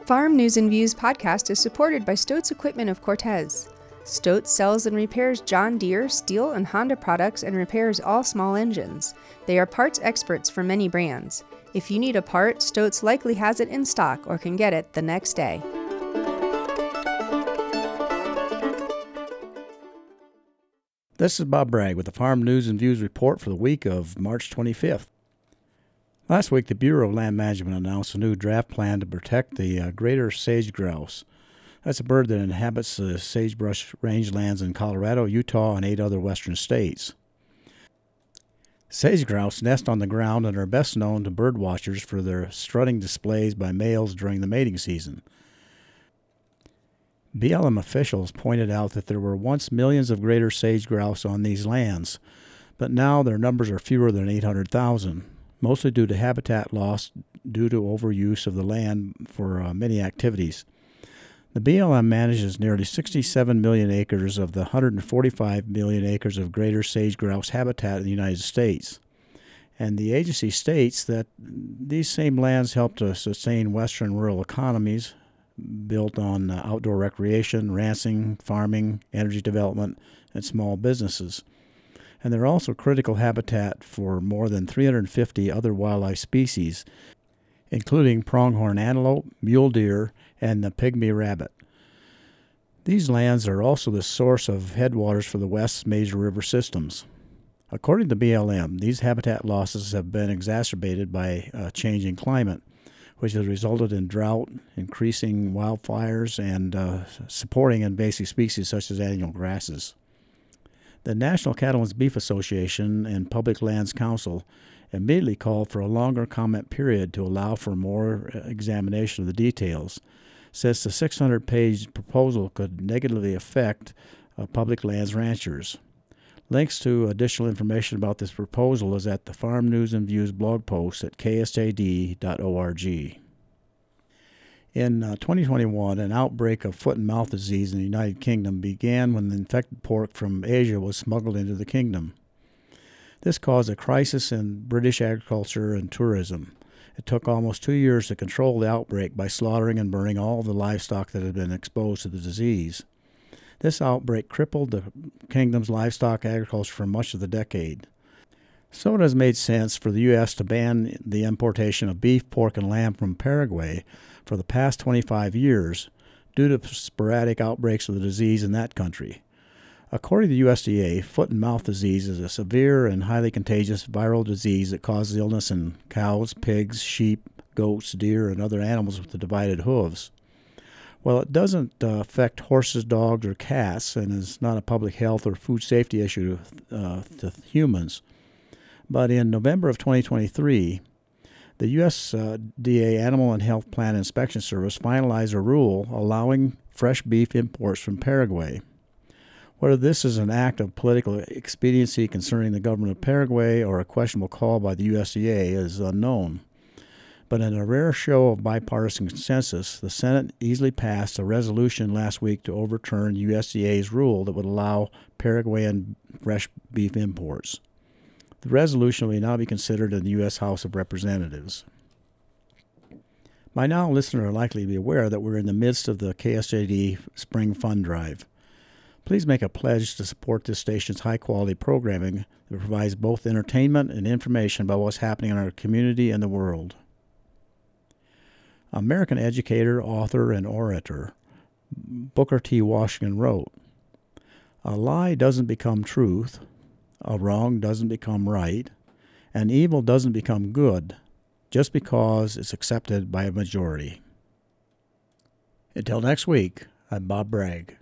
Farm News and Views podcast is supported by Stoats Equipment of Cortez. Stoats sells and repairs John Deere, Steel, and Honda products and repairs all small engines. They are parts experts for many brands. If you need a part, Stoats likely has it in stock or can get it the next day. This is Bob Bragg with the Farm News and Views report for the week of March 25th. Last week, the Bureau of Land Management announced a new draft plan to protect the greater sage grouse. That's a bird that inhabits the sagebrush rangelands in Colorado, Utah, and 8 other western states. Sage grouse nest on the ground and are best known to bird watchers for their strutting displays by males during the mating season. BLM officials pointed out that there were once millions of greater sage grouse on these lands, but now their numbers are fewer than 800,000, mostly due to habitat loss due to overuse of the land for many activities. The BLM manages nearly 67 million acres of the 145 million acres of greater sage grouse habitat in the United States. And the agency states that these same lands help to sustain western rural economies built on outdoor recreation, ranching, farming, energy development, and small businesses. And they're also critical habitat for more than 350 other wildlife species, including pronghorn antelope, mule deer, and the pygmy rabbit. These lands are also the source of headwaters for the West's major river systems. According to BLM, these habitat losses have been exacerbated by a changing climate, which has resulted in drought, increasing wildfires, and supporting invasive species such as annual grasses. The National Cattlemen's Beef Association and Public Lands Council immediately called for a longer comment period to allow for more examination of the details, since the 600-page proposal could negatively affect public lands ranchers. Links to additional information about this proposal is at the Farm News and Views blog post at ksjd.org. In 2021, an outbreak of foot and mouth disease in the United Kingdom began when the infected pork from Asia was smuggled into the kingdom. This caused a crisis in British agriculture and tourism. It took almost 2 years to control the outbreak by slaughtering and burning all of the livestock that had been exposed to the disease. This outbreak crippled the kingdom's livestock agriculture for much of the decade. So it has made sense for the U.S. to ban the importation of beef, pork, and lamb from Paraguay for the past 25 years due to sporadic outbreaks of the disease in that country. According to the USDA, foot and mouth disease is a severe and highly contagious viral disease that causes illness in cows, pigs, sheep, goats, deer, and other animals with the divided hooves. While it doesn't affect horses, dogs, or cats and is not a public health or food safety issue to humans, but in November of 2023, the USDA Animal and Health Plant Inspection Service finalized a rule allowing fresh beef imports from Paraguay. Whether this is an act of political expediency concerning the government of Paraguay or a questionable call by the USDA is unknown. But in a rare show of bipartisan consensus, the Senate easily passed a resolution last week to overturn USDA's rule that would allow Paraguayan fresh beef imports. The resolution will now be considered in the U.S. House of Representatives. By now, listeners are likely to be aware that we're in the midst of the KSJD Spring Fund Drive. Please make a pledge to support this station's high-quality programming that provides both entertainment and information about what's happening in our community and the world. American educator, author, and orator Booker T. Washington wrote, "A lie doesn't become truth, a wrong doesn't become right, and evil doesn't become good just because it's accepted by a majority." Until next week, I'm Bob Bragg.